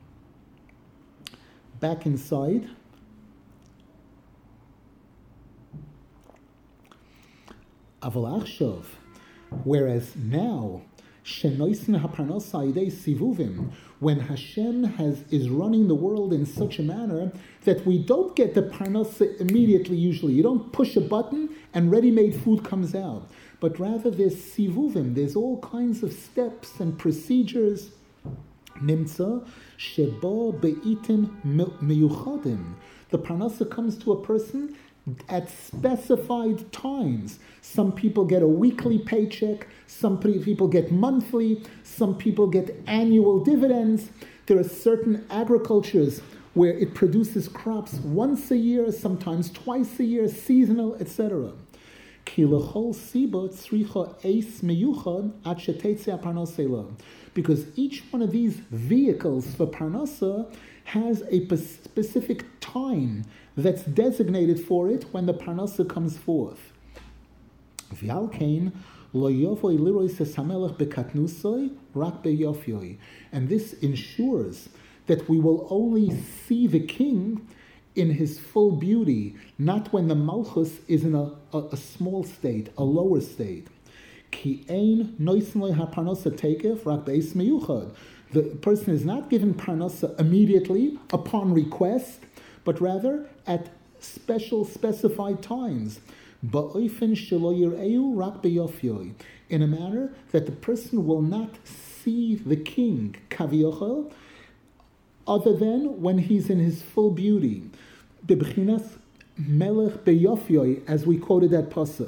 Back inside. Aval Achshav, whereas now, Shenoisen haparnasa idei sivuvim, when Hashem has is running the world in such a manner that we don't get the parnasa immediately usually. You don't push a button and ready-made food comes out. But rather there's sivuvim, there's all kinds of steps and procedures. Nimtza sheba be'itim meyuchadim. The parnasa comes to a person at specified times. Some people get a weekly paycheck, some people get monthly, some people get annual dividends. There are certain agricultures where it produces crops once a year, sometimes twice a year, seasonal, et cetera. Ki lechol siba tzricha eis meyuchad ad shetetzeh parnasa lo. Because each one of these vehicles for parnasa has a specific time that's designated for it when the parnasa comes forth. V'al kain lo yovoi liroi sesamelech bekatnusoi rak beyofyoi. And this ensures that we will only see the king in his full beauty, not when the malchus is in a, a, a small state, a lower state. Ki ein noisen lo haparnasa takef rak beis meyuchad. The person is not given parnasa immediately upon request, but rather at special specified times. Ba'ofen shelo yir'eu rak beyofyoi. In a manner that the person will not see the king, kaviochel, other than when he's in his full beauty. Bibchinas melech beyofyoi, as we quoted that pasuk.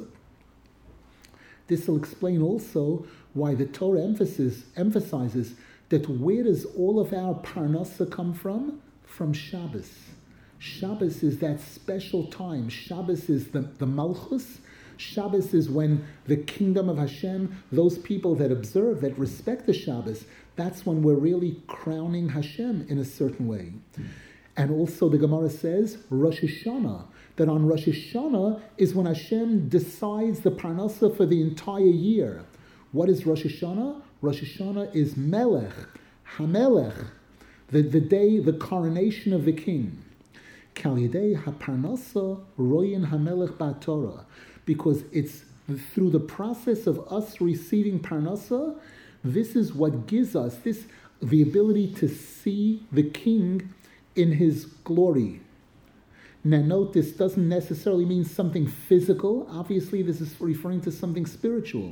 This will explain also why the Torah emphasis, emphasizes that where does all of our parnasa come from? From Shabbos. Shabbos is that special time. Shabbos is the, the Malchus. Shabbos is when the kingdom of Hashem, those people that observe, that respect the Shabbos, that's when we're really crowning Hashem in a certain way. And also the Gemara says, Rosh Hashanah, that on Rosh Hashanah is when Hashem decides the parnasa for the entire year. What is Rosh Hashanah? Rosh Hashanah is Melech, HaMelech, the, the day, the coronation of the king. Kal yedei haparnasa royin HaMelech ba'Torah. Because it's through the process of us receiving parnasa, this is what gives us this the ability to see the king in his glory. Now note, this doesn't necessarily mean something physical. Obviously, this is referring to something spiritual.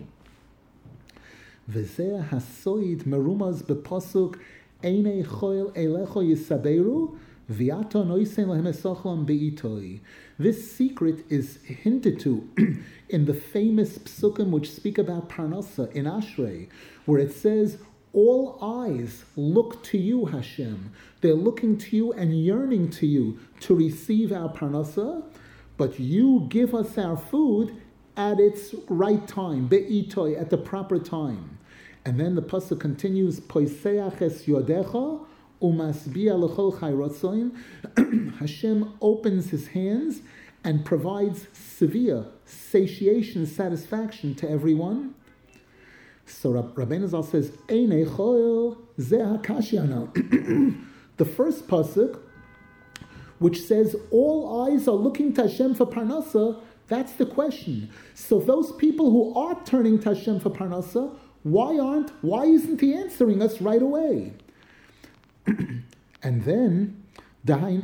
V'zeh hasoid merumaz bepasuk einei choil elecho yisaberu v'yato noisen lehem esochlam beitoi. This secret is hinted to in the famous psukim which speak about parnasa in Ashrei, where it says, all eyes look to you, Hashem. They're looking to you and yearning to you to receive our parnasa, but you give us our food at its right time, be'itoi, at the proper time. And then the pasuk continues, poiseach es yodecha umasbia l'chol chayrotzoin. Hashem opens his hands and provides severe satiation, satisfaction to everyone. So Rabbeinu Zal says, Einei choil zeh hakashiana. The first pasuk, which says all eyes are looking to Hashem for parnasa, that's the question. So those people who are turning to Hashem for parnasa, why aren't, why isn't he answering us right away? And then, Dahainu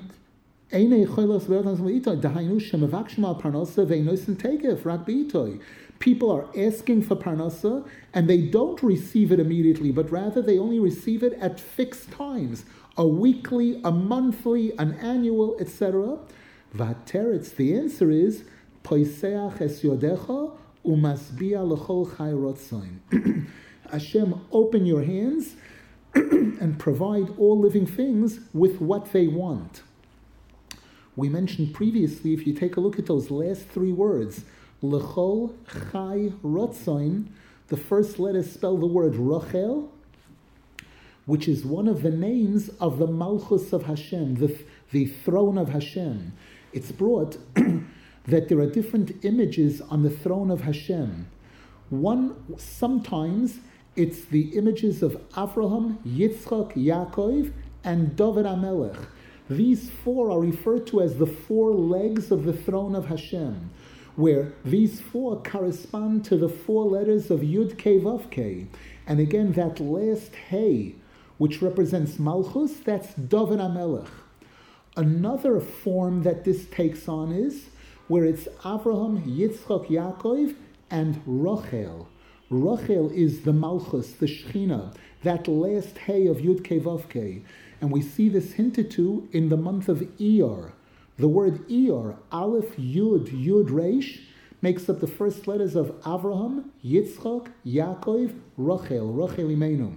parnasa ve'noisen tegef rak beitoi. People are asking for parnasa, and they don't receive it immediately, but rather they only receive it at fixed times, a weekly, a monthly, an annual, et cetera. V'hateretz, the answer is, poiseach es yodecha umasbia l'chol chayrotzoin. Hashem, open your hands and provide all living things with what they want. We mentioned previously, if you take a look at those last three words, L'chol chai rotzoin, the first letters spell the word Rachel, which is one of the names of the Malchus of Hashem, the, the throne of Hashem. It's brought that there are different images on the throne of Hashem. One, sometimes it's the images of Avraham, Yitzchak, Yaakov, and David HaMelech. These four are referred to as the four legs of the throne of Hashem, where these four correspond to the four letters of Yud Kei Vav Kei. And again, that last Hey, which represents Malchus, that's David HaMelech. Another form that this takes on is where it's Avraham, Yitzchak, Yaakov, and Rachel. Rachel is the Malchus, the Shechina, that last Hey of Yud Kei Vav Kei. And we see this hinted to in the month of Iyar. The word Iyar, Aleph, Yud, Yud, Reish, makes up the first letters of Avraham, Yitzchak, Yaakov, Rachel, Rachel Imenu.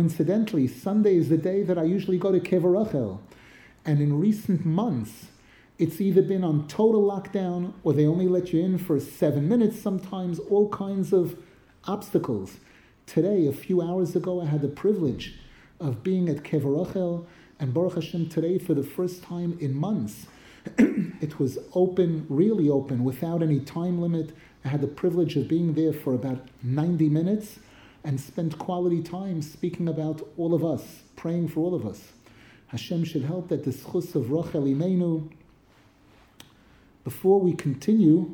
Coincidentally, Sunday is the day that I usually go to Kever Rachel. And in recent months, It's either been on total lockdown or they only let you in for seven minutes sometimes, all kinds of obstacles. Today, a few hours ago, I had the privilege of being at Kever Rachel, and Baruch Hashem today, for the first time in months, it was open, really open, without any time limit. I had the privilege of being there for about ninety minutes and spent quality time speaking about all of us, praying for all of us. Hashem should help that the schus of Rachel Imeinu. Before we continue,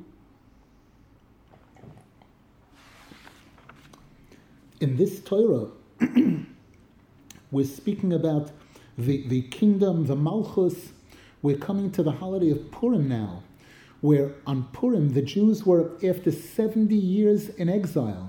in this Torah, we're speaking about the, the kingdom, the Malchus. We're coming to the holiday of Purim now, where on Purim the Jews were, after seventy years in exile.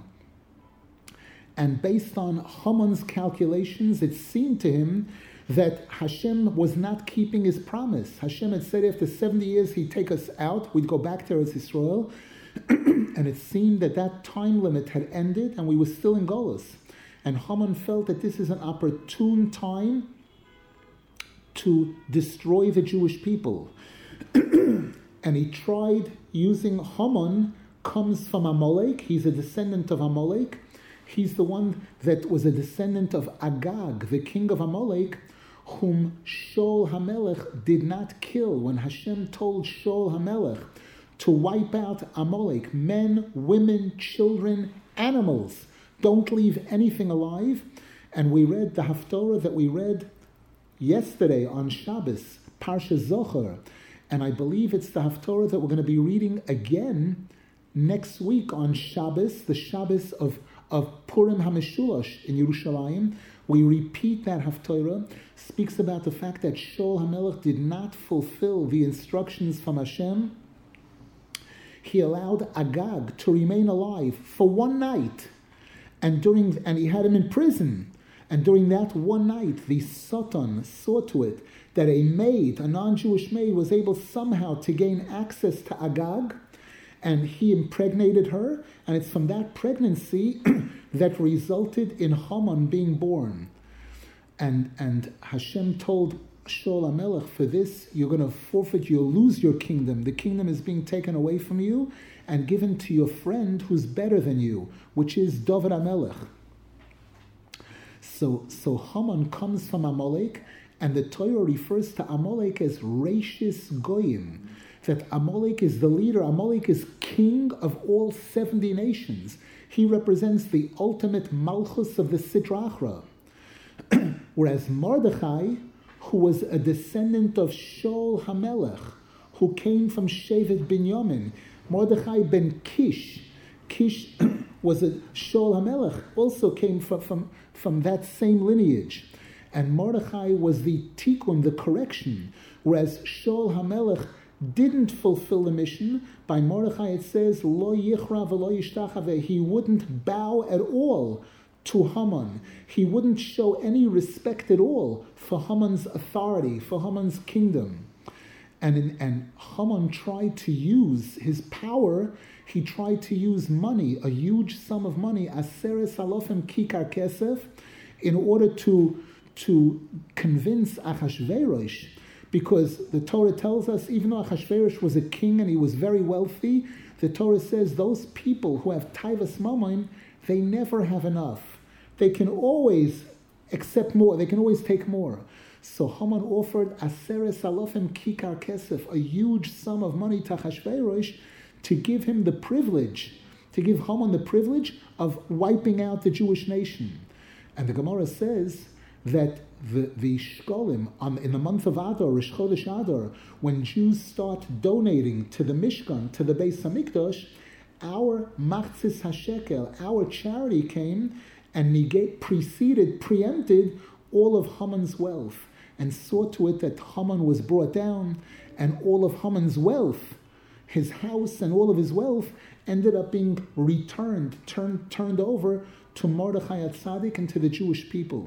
And based on Haman's calculations, it seemed to him that Hashem was not keeping his promise. Hashem had said after seventy years he'd take us out, we'd go back to Eretz Yisrael, and it seemed that that time limit had ended and we were still in Golus. And Haman felt that this is an opportune time to destroy the Jewish people. And he tried using, Haman comes from Amalek, he's a descendant of Amalek. He's the one that was a descendant of Agag, the king of Amalek, whom Shaul HaMelech did not kill. When Hashem told Shaul HaMelech to wipe out Amalek, men, women, children, animals, don't leave anything alive. And we read the Haftorah that we read yesterday on Shabbos, Parsha Zohar, and I believe it's the Haftorah that we're going to be reading again next week on Shabbos, the Shabbos of, of Purim HaMeshulash in Yerushalayim. We repeat that Haftorah, speaks about the fact that Shaul HaMelech did not fulfill the instructions from Hashem. He allowed Agag to remain alive for one night, and during and he had him in prison. And during that one night, the Satan saw to it that a maid, a non-Jewish maid, was able somehow to gain access to Agag, and he impregnated her, and it's from that pregnancy that resulted in Haman being born. And, and Hashem told Shaul HaMelech, for this, you're going to forfeit, you'll lose your kingdom. The kingdom is being taken away from you and given to your friend who's better than you, which is David HaMelech. So, so Haman comes from Amalek, and the Torah refers to Amalek as Reishis Goyim, that Amalek is the leader. Amalek is king of all seventy nations. He represents the ultimate Malchus of the Sitra Achra. Whereas Mordechai, who was a descendant of Shaul HaMelech, who came from Shevet Binyamin, Mordechai ben Kish, Kish was a Shaul HaMelech, also came from, from, from that same lineage. And Mordechai was the tikkun, the correction, whereas Shaul HaMelech didn't fulfill the mission. By Mordechai it says, Lo yichra v'lo yishtachave, he wouldn't bow at all to Haman. He wouldn't show any respect at all for Haman's authority, for Haman's kingdom. And, in, and Haman tried to use his power. He tried to use money, a huge sum of money, aseres alofim kikar kesef, in order to, to convince Achashverosh, because the Torah tells us, even though Achashverosh was a king and he was very wealthy, the Torah says those people who have taivas mamon, they never have enough. They can always accept more. They can always take more. So Haman offered aseres alofim kikar kesef, a huge sum of money to Achashverosh, to give him the privilege, to give Haman the privilege of wiping out the Jewish nation. And the Gemara says that the, the shkolim, on, in the month of Adar, Rosh Chodesh Adar, when Jews start donating to the Mishkan, to the Beis HaMikdash, our Machzis HaShekel, our charity came and negate, preceded, preempted all of Haman's wealth, and saw to it that Haman was brought down, and all of Haman's wealth, his house and all of his wealth, ended up being returned, turned, turned over to Mordechai HaTzadik and to the Jewish people.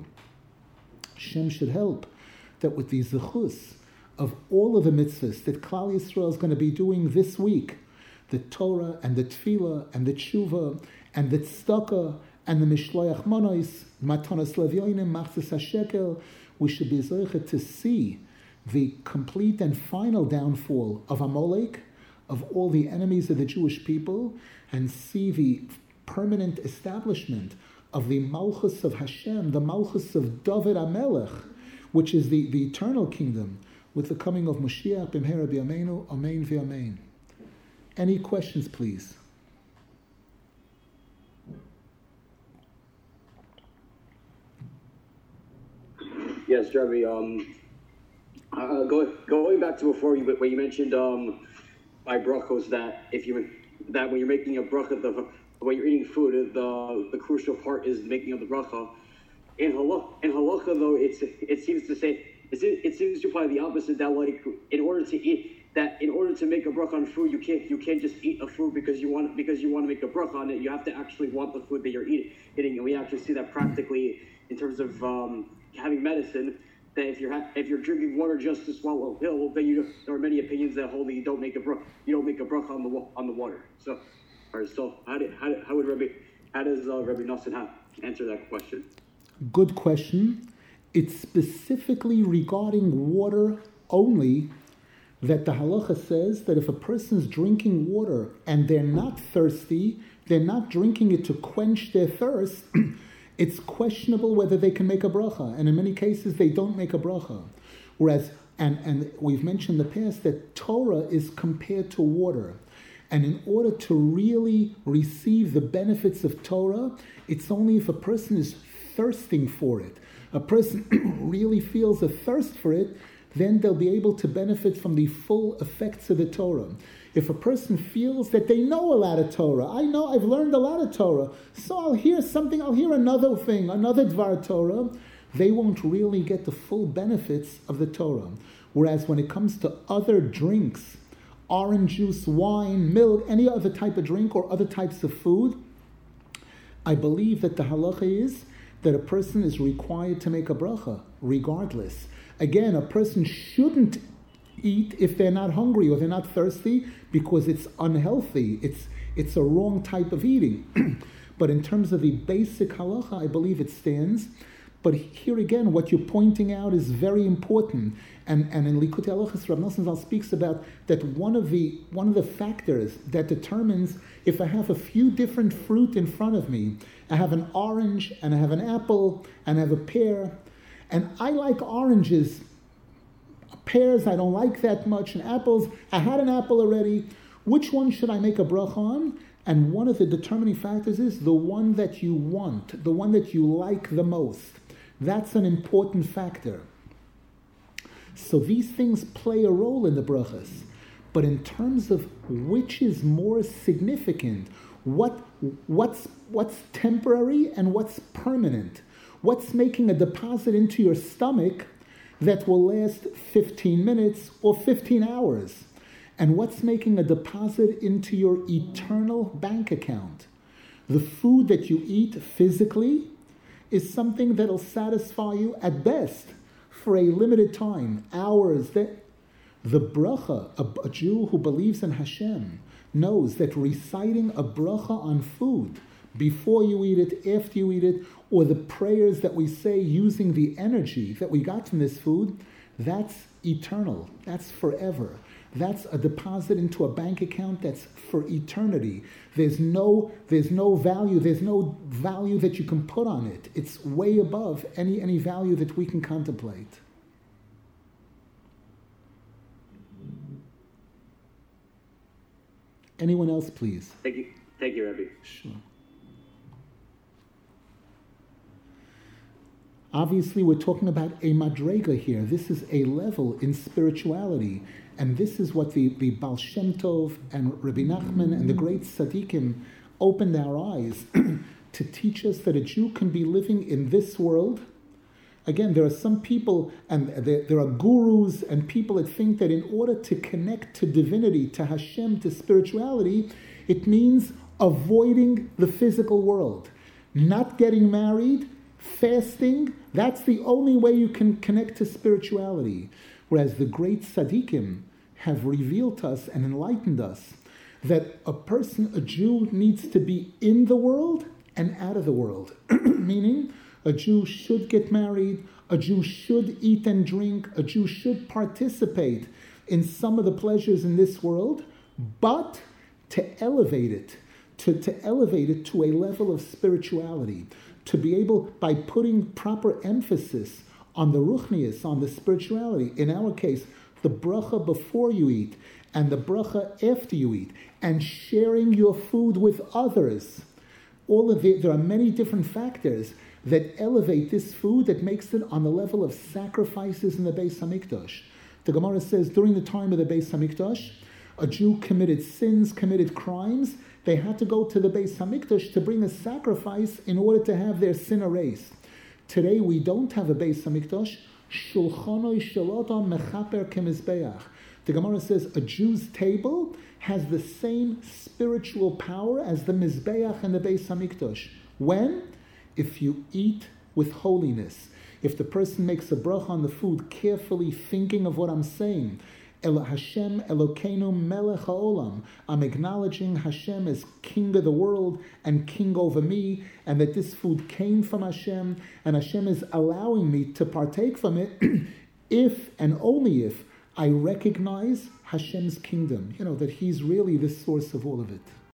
Hashem should help that with the zechus of all of the mitzvahs that Klal Yisrael is going to be doing this week, the Torah and the Tefillah and the Tshuva and the Tzedakah and the Mishloach Manos, Matanos Levyonim, Machzis HaShekel, we should be zeichet to see the complete and final downfall of Amalek, of all the enemies of the Jewish people, and see the permanent establishment of the Malchus of Hashem, the Malchus of David HaMelech, which is the, the eternal kingdom, with the coming of Mashiach b'mehera b'yameinu, amen v'amen. Any questions, please? Yes, Jeremy. Um, uh, go, going back to before you, when you mentioned um, by brachos that if you that when you're making a bracha, the when you're eating food, the the crucial part is making of the bracha. In halacha, in halacha though, it's it seems to say it seems, it seems to apply the opposite. That like in order to eat that in order to make a bracha on food, you can't you can't just eat a food because you want because you want to make a bracha on it. You have to actually want the food that you're eating. Eating, and we actually see that practically in terms of um, having medicine. That if you're ha- if you're drinking water just to swallow a pill, then you there are many opinions that hold that you don't make a bracha you don't make a bracha on the on the water. So, all right, so how did how, did, how would Rabbi how does uh, Rabbi Nosson have answer that question? Good question. It's specifically regarding water only that the halacha says that if a person's drinking water and they're not thirsty, they're not drinking it to quench their thirst. It's questionable whether they can make a bracha, and in many cases they don't make a bracha. Whereas, and, and we've mentioned in the past that Torah is compared to water. And in order to really receive the benefits of Torah, it's only if a person is thirsting for it. A person really feels a thirst for it, then they'll be able to benefit from the full effects of the Torah. If a person feels that they know a lot of Torah, I know, I've learned a lot of Torah, so I'll hear something, I'll hear another thing, another Dvar Torah, they won't really get the full benefits of the Torah. Whereas when it comes to other drinks, orange juice, wine, milk, any other type of drink or other types of food, I believe that the halacha is that a person is required to make a bracha, regardless. Again, a person shouldn't eat if they're not hungry or they're not thirsty because it's unhealthy. It's it's a wrong type of eating. But in terms of the basic halacha, I believe it stands. But here again, what you're pointing out is very important. And, and in Likutei Halachos, Rav Nosson Zal speaks about that one of the one of the factors that determines if I have a few different fruit in front of me, I have an orange and I have an apple and I have a pear, and I like oranges. Pears, I don't like that much, and apples, I had an apple already. Which one should I make a bracha on? And one of the determining factors is the one that you want, the one that you like the most. That's an important factor. So these things play a role in the brachas. But in terms of which is more significant, what what's what's temporary and what's permanent, what's making a deposit into your stomach that will last fifteen minutes or fifteen hours, and what's making a deposit into your eternal bank account. The food that you eat physically is something that'll satisfy you at best for a limited time, hours. That the bracha, a, a Jew who believes in Hashem, knows that reciting a bracha on food before you eat it, after you eat it, or the prayers that we say using the energy that we got from this food, that's eternal. That's forever. That's a deposit into a bank account that's for eternity. There's no, there's no value. There's no value that you can put on it. It's way above any, any value that we can contemplate. Anyone else, please? Thank you. Thank you, Rabbi. Sure. Obviously, we're talking about a madrega here. This is a level in spirituality. And this is what the, the Baal Shem Tov and Rabbi Nachman and the great tzaddikim opened our eyes to teach us that a Jew can be living in this world. Again, there are some people, and there, there are gurus and people that think that in order to connect to divinity, to Hashem, to spirituality, it means avoiding the physical world, not getting married, fasting. That's the only way you can connect to spirituality. Whereas the great tzaddikim have revealed to us and enlightened us that a person, a Jew, needs to be in the world and out of the world. meaning a Jew should get married, a Jew should eat and drink, a Jew should participate in some of the pleasures in this world, but to elevate it, to, to elevate it to a level of spirituality, to be able, by putting proper emphasis on the ruchnius, on the spirituality, in our case, the bracha before you eat and the bracha after you eat, and sharing your food with others. All of it, there are many different factors that elevate this food, that makes it on the level of sacrifices in the Beis Hamikdash. The Gemara says during the time of the Beis Hamikdash, a Jew committed sins, committed crimes. They had to go to the Beis Hamikdash to bring a sacrifice in order to have their sin erased. Today we don't have a Beis Hamikdash. Shulchanoi shel adam mechaper kemizbeach. The Gemara says a Jew's table has the same spiritual power as the Mizbeach and the Beis Hamikdash. When? If you eat with holiness. If the person makes a bracha on the food, carefully thinking of what I'm saying. El Hashem Elokeinu Melech HaOlam. I'm acknowledging Hashem as King of the world and King over me, and that this food came from Hashem, and Hashem is allowing me to partake from it if and only if I recognize Hashem's kingdom, you know, that He's really the source of all of it.